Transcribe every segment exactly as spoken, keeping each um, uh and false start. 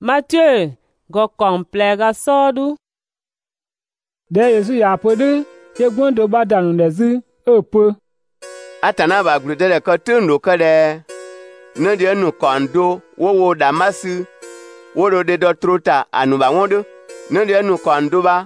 Mathieu go complega sodu. De Yesu ya podu ye gwondo ba danu lezi opo. Atana ba glude de ko tundo kade. Ne de nu kondo wo wo Damasu. Wo do de do trota anu ba wondo. Ne de nu kondo ba.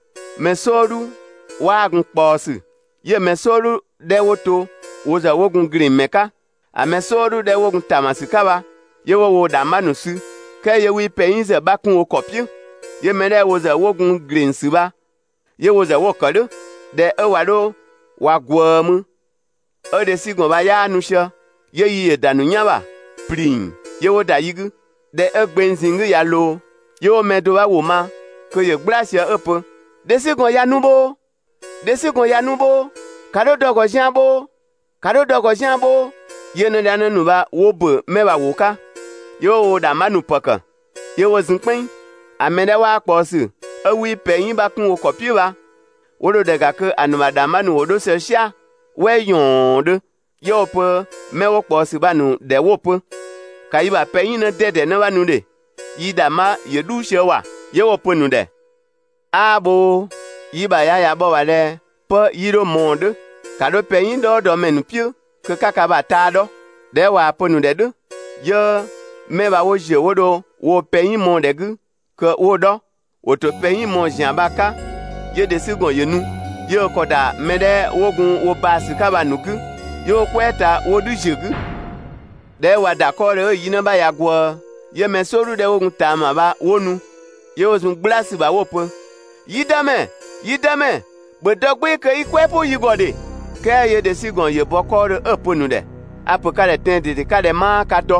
Mesodu wa gun posu. Ye mesodu de woto wo za wogun green meka. A mesodu de wogun tamasikaba. Ye wo wo Damanusu. Ke ye wi peyinze ba kun okopie. Ye mede wo za wogun green siba. Ye wo za wokado de ewado wa gwomu. E de sigon ba ya anusha. Ye yi danu nyaba. Prin. Ye wo da yigu. De egbenzingu ya lo. Ye wo medo ba wo ma. Ke ye gbrasia epo. De sigon ya nubo. De sigon ya nubo. Kado dogo jambo. Kado dogo jambo. Ye ne danu nuba wo be meba woka. Ye wo da manu paka. Ye wo zinkpen. Amede wa kposu. Ewi peyin ba kun okopie ba. Wodo daga ke anuma damanu wodo se sha. We yonde. Yo pe me wo kposu ba nu de wo pe. Kai ba peyin ne dede ne ba nu de. Yi dama ye du she wa. Ye wo pe nu de. Abo. Yi ba ya ya bo wa de. Pe yiro monde. Kado peyin do do menu pio. Ke kaka ba ta do. De wa pe nu de de. Ye me ba wo je wodo wo peyin monde gu. Ke wo do. Woto peyin mon jambaka. Ye de sigon yenu. Ye koda mede wogun wo basi kaba nuku. Ye kweta wodu jegu. De wa dakore yina ba ya gwo. Ye mesoru de wogun tama ba wonu. Ye ozun glasi ba wopo. Yidame, yidame. Bodogbe ke ikwepo yigode. Ke ye de sigon ye bokore eponu de. Apokale tende de kale ma kato.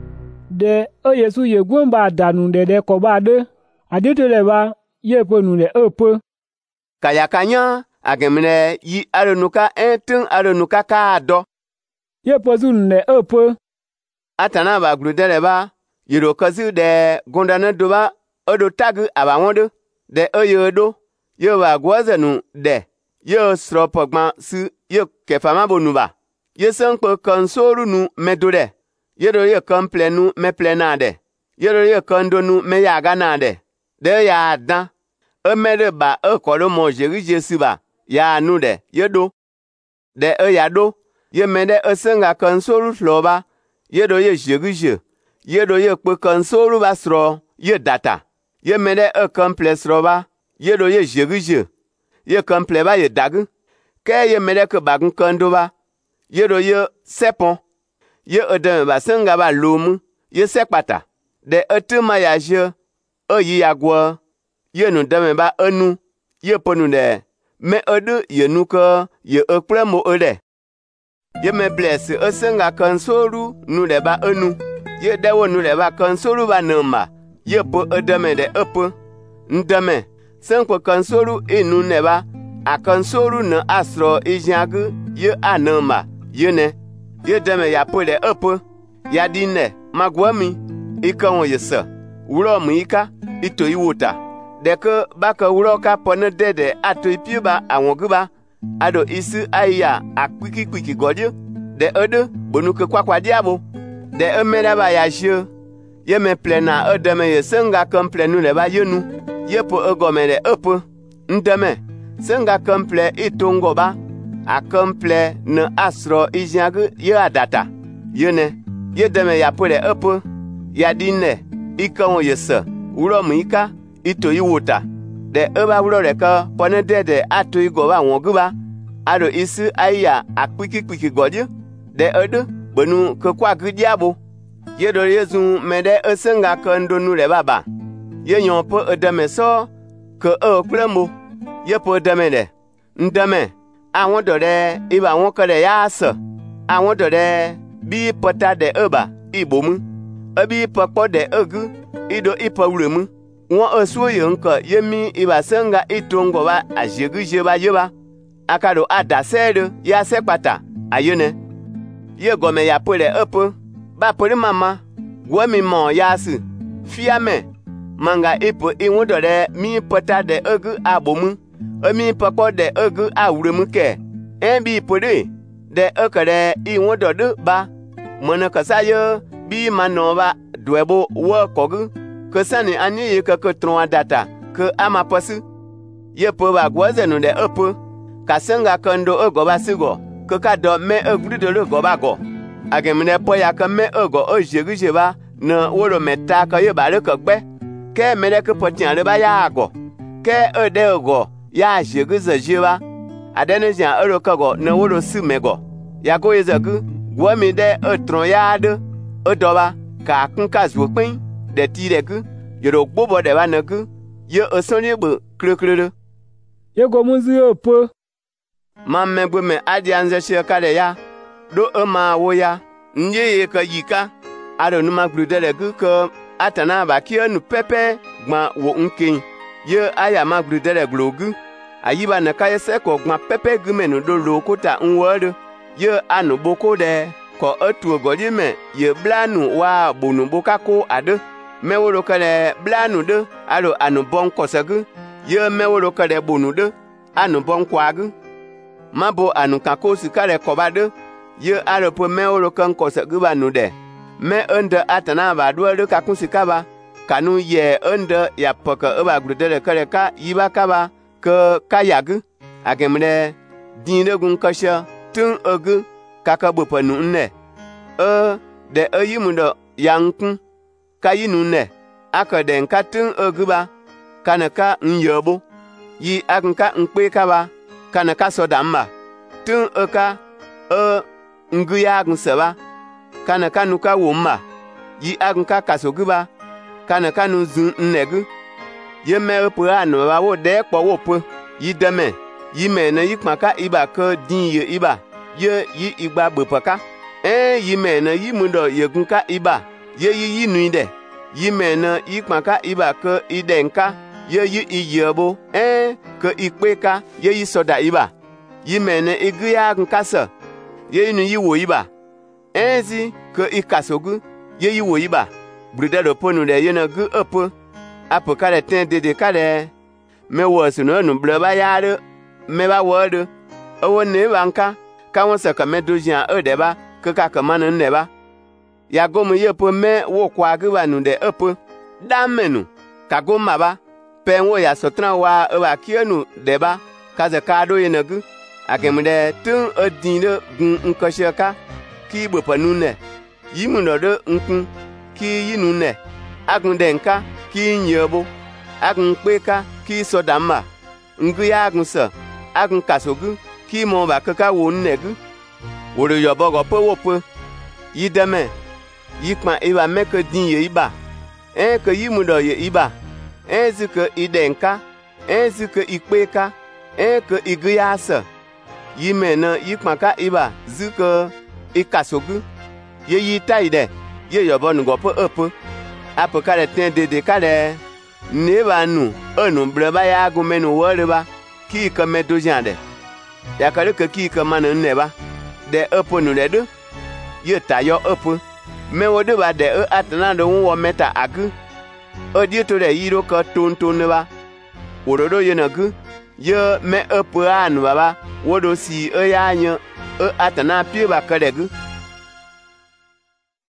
De o Yesu ye gwomba danu de de ko ba de. Aditole ba ye ponu le opo. Kaya kanya agemne yi aronuka entun aronuka ka do. Ye pozun le opo. Atana ba gludele ba yiro kazu de gondana do ba odo tagu aba wondo de oyodo yo ba gwazanu de yo stropogma su yo kefama bonuba. Ye sanko konsoru nu medode. Yero ye komplenu me plenade. Yero ye kondonu me yaga nade. De ya dan. E mere ba e kolo mon jeri jesu ba. Ya anu de. Ye do. De e ya do. Ye mende e senga konsoru flo ba. Ye do ye jeri je. Ye do ye kwe konsoru ba sro. Ye data. Ye mende e komple sro ba. Ye do ye jeri je. Ye komple ba ye dagu. Ke ye mende ke bagun kondo ba. Ye do ye sepon. Ye edem ba senga ba lomu. Ye sekpata. De etuma ya je. E yi ya gwo. Ye nu deme ba enu. Ye ponu de. Me edu ye nu ke. Ye ekple mo ede. Ye me bless e senga konsoru nu de ba enu. Ye dewo nu de ba konsoru ba nema. Ye po edeme de epo. Ndeme. Senkwe konsoru inu ne ba. A konsoru ne asro ijangu. Ye anema. Ye ne. Ye deme ya po de epo. Ya dine. Magwami. Ika won ye se. Wuro mu ika. Ito iwota. Deke baka wuro ka pone dede ato ipiba awonguba. Ado isi aya akwiki kwiki godyo. De edo bonuke kwa kwa diabo. De emeda ba ya je. Ye me plena edeme ye senga komple nu le ba yenu. Ye po egome de epo. Ndeme. Senga komple itongo ba. A komple ne asro ijangu ye adata. Yene. Ye deme ya po de epo. Ya dine. Ika won ye se. Wuro mu ika. Ito iwota. De eba wuro reka pone dede ato igoba wonguba. Ado isi aya akwiki kwiki godyo. De edo bonu ke kwa gidiabo. Ye do yezu mede esenga kondo nu le baba. Ye nyon po edeme so ke e klemo. Ye po edeme de. Ndeme. Awon do de iba won kede ya se. Awon do de bi pota de eba ibomu. Ebi pokpo de egu ido ipa wuremu. Won esuo ye nko yemi iba senga itongo ba ajegu jeba yeba. Akado adasedo ya sekpata ayene. Ye gome ya pole epo. Ba pole mama. Gwemi mon yasu. Fiame. Manga ipo iwundo de mi pota de egu abomu. Emi pokpo de egu awuremu ke. Enbi pole. De ekere iwundo de ba. Mone kasayo bi manova dwebo wo kogu. ke sani ani ye ke ke tron data ke ama pasu ye pe ba gwoze nu de epe ka senga kando ego ba sigo ke ka do me egru de le go ba go agemne po ya ke me ego o jegu jeba na woro meta ka ye ba le ke gbe ke me de ke potian le ba ya go ke e de go ya jegu ze jeba adene jan ero ka go na woro si me go ya go ye zegu gwo mi de e tron ya de e do ba ka kun ka zu pin de ti de gu yoro gbobo de ba na gu ye e sonye bu krokro ye go muzi opo ma megbe me adi anze she ka de ya do e ma wo ya nje ye ka yika aro nu ma glude de gu ko atana ba ki anu pepe gba wo nkin ye aya ma glude de glogu ayiba na ka ye se ko gba pepe gu me no do lo ko ta nwodo ye anu boko de ko otu ogodi me ye blanu wa bonu boka ko ade meworo kale blanu de aro anu bon kosagu ye meworo kale bonu de anu bon kwagu mabo anu kako sikale kobade ye aro po meworo kan kosagu banu de me ende atana ba do de kakun sikaba kanu ye ende ya poka eba grudele kale ka yiba kaba ke kayagu agemre dinde gun kasha tun ogu kaka bopanu nne e de eyimundo yankun kayinu ne aka de nka tun oguba kanaka nyobo yi akunka nkpe kaba kanaka sodamba tun oka e nguya agunsaba kanaka nuka womma yi akunka kasoguba kanaka nu zun nnegu ye me po anu ba wo de po wo po yi deme yi me na yi kpaka iba ko din ye iba ye yi igba bopaka eh yi me na yi mundo ye kunka iba ye yi yi nuinde yi me na yi kpaka iba ko idenka ye yi iyebo eh ko ikpeka ye yi soda iba yi me na iguya nkasa ye nu yi wo iba eh zi ko ikasogu ye yi wo iba brudero ponu de ye na gu opo apo kale ten dede kale me wo sunu nu bloba yare me ba wodo owo ne banka ka won se ka me dojian e de ba ke ka ka manu ne ba ya gomu ye po me wo kwa gu ba nu de epo da menu ka go ma ba pe wo ya sotran wa e ba kienu de ba ka ze ka do ye na gu agem de tun odin de gun nkoshe ka ki bo panu ne yi mu no de nkun ki yi nu ne agun de nka ki nyobo agun pe ka ki sodama ngu ya agun so agun kasogu ki mo ba kaka wo nnegu woro yo bogo pe wo pe yi deme yi kpan iba meke din ye iba en ke yi mu do ye iba en zu ke idenka en zu ke ikpeka en ke igu ya so yi me na yi kpan ka iba zu ke ikasogu ye yi taide ye yo bo ngo pe epe apo kale ten dede kale ne ba nu enu breba ya agun menu wore ba ki ka me dojande ya kale ke ki ka manu ne ba de epo nu de do ye tayo epo me wode ba de e atana do wo meta agu odi to de yiro ka tonton ne ba worodo ye na gu ye me epo anu ba wodo si e ya nya e atana pie ba ka de gu